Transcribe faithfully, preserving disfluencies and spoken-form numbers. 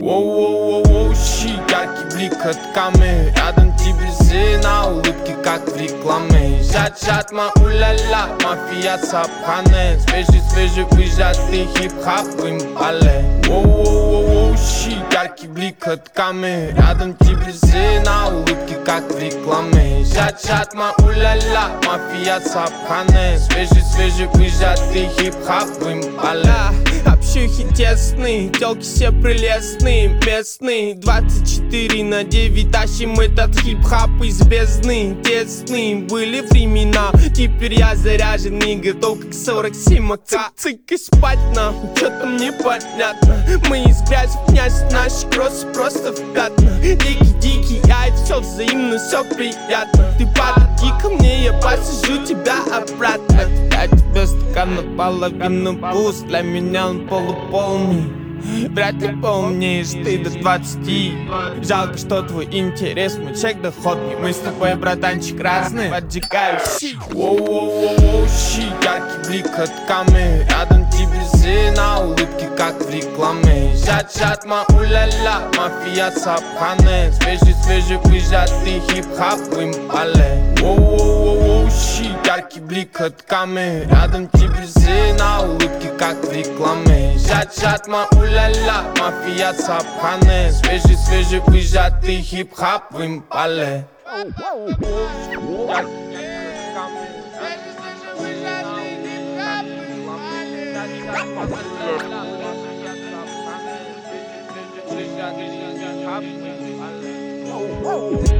Воу-воу-воу, щи, яркий блик от камеры. Рядом тебе на улыбке, как в рекламе. Жат-жат, ма-у-ля-ля, мафия сапхане. Свежий-свежий выжатый хип-хап в импале. Воу-воу-воу, щи, яркий блик от камеры. Рядом тебе на улыбке, как в рекламе. Жат-жат, ма-у-ля-ля, мафия сапхане. Свежий-свежий выжатый хип-хап в импале. Общухи тесные, тёлки все прелестные, местные. Двадцать четыре на девять тащим этот хип-хап из бездны. Тесные были времена, теперь я заряженный, готов как сорок семь АК. Цик и спать нахуй, чё-то мне понятно. Мы из грязи в князь, наши кроссы просто в пятна. Дикий-дикий, ай, всё взаимно, всё приятно. Ты подойди ко мне, я посажу тебя обратно. Я тебе стакан наполовину пуст, для меня он полуполный. Вряд ли помнишь ты до двадцати. Жалко, что твой интерес, мой чек доходный. Мы с тобой, братанчик, разные, поджигающий. Воу-воу-воу, щи, яркий блик от камеры. Рядом тебе на улыбке, как в рекламе. Жат-жат, ма-у-ля-ля, мафия сапхане. Свежий-свежий выжатый хип-хап в импале. Воу-воу-воу, щи, яркий блик от камеры. Рядом тебе на улыбке, как в рекламе. Жат-жат, ма-у-ля-ля, мафия сапхане. Свежий-свежий выжатый хип-хап в импале. Oh,